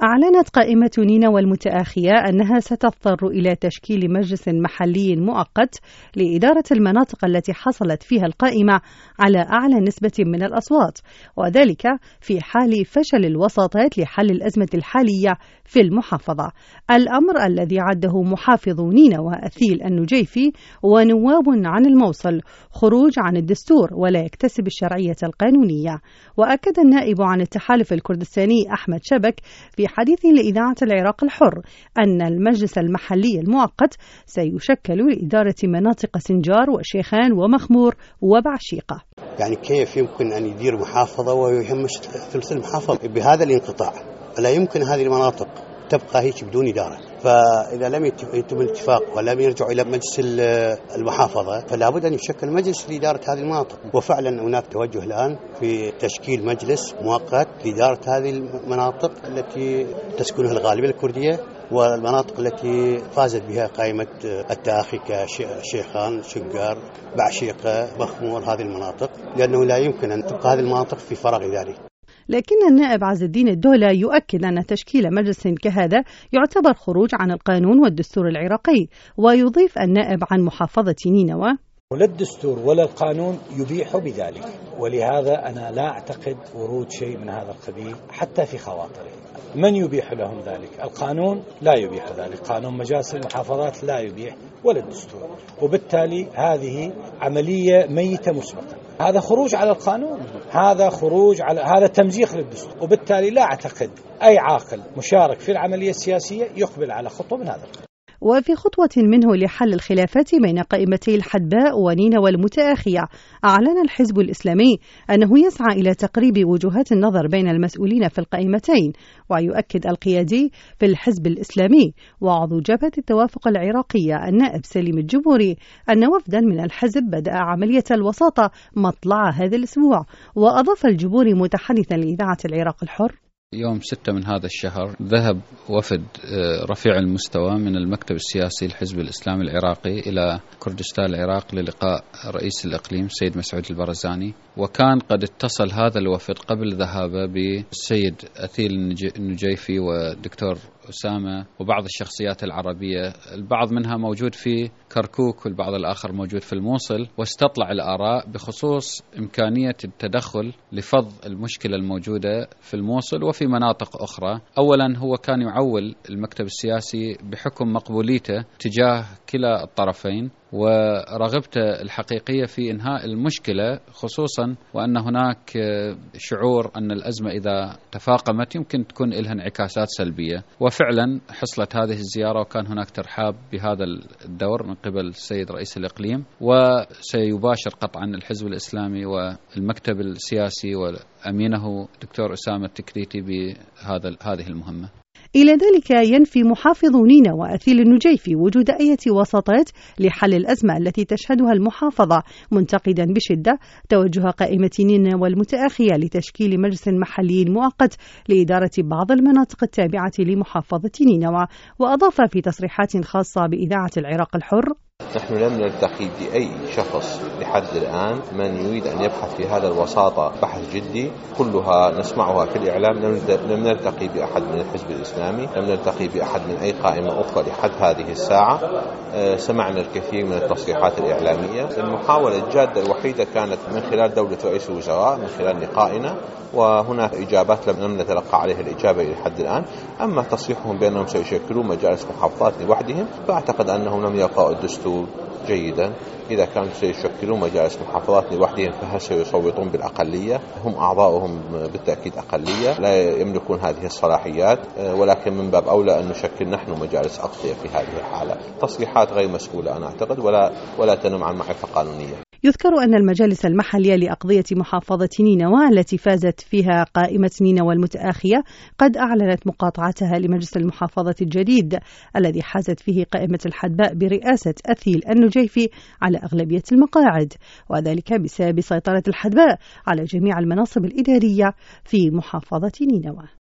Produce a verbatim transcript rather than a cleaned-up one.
أعلنت قائمة نينوى المتآخية أنها ستضطر إلى تشكيل مجلس محلي مؤقت لإدارة المناطق التي حصلت فيها القائمة على أعلى نسبة من الأصوات، وذلك في حال فشل الوساطات لحل الأزمة الحالية في المحافظة، الأمر الذي عده محافظ نينوى أثيل النجيفي ونواب عن الموصل خروج عن الدستور ولا يكتسب الشرعية القانونية. وأكد النائب عن التحالف الكردستاني أحمد شبك في حديث لإذاعة العراق الحر أن المجلس المحلي المؤقت سيشكل لإدارة مناطق سنجار وشيخان ومخمور وبعشيقة. يعني كيف يمكن أن يدير محافظة ويهمش ثلث المحافظة بهذا الانقطاع؟ لا يمكن هذه المناطق تبقى هيك بدون إدارة. فإذا لم يتم الاتفاق ولم يرجعوا إلى مجلس المحافظة فلا بد أن يشكل مجلس لإدارة هذه المناطق. وفعلا هناك توجه الآن في تشكيل مجلس مؤقت لإدارة هذه المناطق التي تسكنها الغالبية الكردية والمناطق التي فازت بها قائمة التآخي كشيخان، شقار، بعشيقة، مخمور، هذه المناطق، لأنه لا يمكن أن تبقى هذه المناطق في فراغ إداري. لكن النائب عز الدين الدولة يؤكد أن تشكيل مجلس كهذا يعتبر خروج عن القانون والدستور العراقي، ويضيف النائب عن محافظة نينوى: ولا الدستور ولا القانون يبيح بذلك، ولهذا أنا لا أعتقد ورود شيء من هذا القبيل حتى في خواطري. من يبيح لهم ذلك؟ القانون لا يبيح ذلك، قانون مجالس المحافظات لا يبيح ولا الدستور، وبالتالي هذه عملية ميتة مسبقا. هذا خروج على القانون، هذا خروج على هذا تمزيق للدستور، وبالتالي لا أعتقد أي عاقل مشارك في العملية السياسية يقبل على خطوة من هذا القبيل. وفي خطوة منه لحل الخلافات بين قائمتي الحدباء ونينوى المتآخية، أعلن الحزب الإسلامي أنه يسعى إلى تقريب وجهات النظر بين المسؤولين في القائمتين. ويؤكد القيادي في الحزب الإسلامي وعضو جبهة التوافق العراقية النائب سليم الجبوري أن وفدا من الحزب بدأ عملية الوساطة مطلع هذا الأسبوع. وأضاف الجبوري متحدثا لإذاعة العراق الحر: يوم ستة من هذا الشهر ذهب وفد رفيع المستوى من المكتب السياسي للحزب الإسلامي العراقي إلى كردستان العراق للقاء رئيس الإقليم السيد مسعود البرزاني، وكان قد اتصل هذا الوفد قبل ذهابه بالسيد أثيل النجيفي ودكتور أسامة وبعض الشخصيات العربية، البعض منها موجود في كركوك والبعض الآخر موجود في الموصل، واستطلع الآراء بخصوص إمكانية التدخل لفض المشكلة الموجودة في الموصل وفي مناطق أخرى. أولا هو كان يعول المكتب السياسي بحكم مقبوليته تجاه كلا الطرفين ورغبته الحقيقية في إنهاء المشكلة، خصوصا وأن هناك شعور أن الأزمة إذا تفاقمت يمكن تكون لها انعكاسات سلبية. وفعلا حصلت هذه الزيارة وكان هناك ترحاب بهذا الدور من قبل السيد رئيس الإقليم، وسيباشر قطعا الحزب الإسلامي والمكتب السياسي وأمينه دكتور أسامة التكريتي بهذا هذه المهمة. إلى ذلك ينفي محافظ نينوى أثيل النجيفي وجود أي وساطات لحل الأزمة التي تشهدها المحافظة، منتقدا بشدة توجه قائمة نينوى المتآخية لتشكيل مجلس محلي مؤقت لإدارة بعض المناطق التابعة لمحافظة نينوى. وأضاف في تصريحات خاصة بإذاعة العراق الحر: نحن لم نلتقي بأي شخص لحد الآن من يريد أن يبحث في هذا الوساطة بحث جدي، كلها نسمعها في الإعلام. لم نلتقي بأحد من الحزب الإسلامي، لم نلتقي بأحد من أي قائمة أخرى لحد هذه الساعة. سمعنا الكثير من التصريحات الإعلامية. المحاولة الجادة الوحيدة كانت من خلال دولة رئيس الوزراء من خلال لقائنا، وهناك إجابات لم نتلقى عليها الإجابة لحد الآن. أما تصريحهم بأنهم سيشكلون مجالس محافظات لوحدهم، فأعتقد أنهم لم يقرأوا الدستور جيدا. إذا كانوا سيشكلون مجالس محافظات لوحدهم فهل سيصوتون بالأقلية؟ هم أعضاؤهم بالتأكيد أقلية، لا يملكون هذه الصلاحيات، ولكن من باب أولى أن نشكل نحن مجالس أقضية في هذه الحالة. تصريحات غير مسؤولة أنا أعتقد، ولا ولا تنم عن معرفة قانونية. يذكر أن المجالس المحلية لأقضية محافظة نينوى التي فازت فيها قائمة نينوى المتآخية قد أعلنت مقاطعتها لمجلس المحافظة الجديد الذي حازت فيه قائمة الحدباء برئاسة أثيل النجيفي على أغلبية المقاعد، وذلك بسبب سيطرة الحدباء على جميع المناصب الإدارية في محافظة نينوى.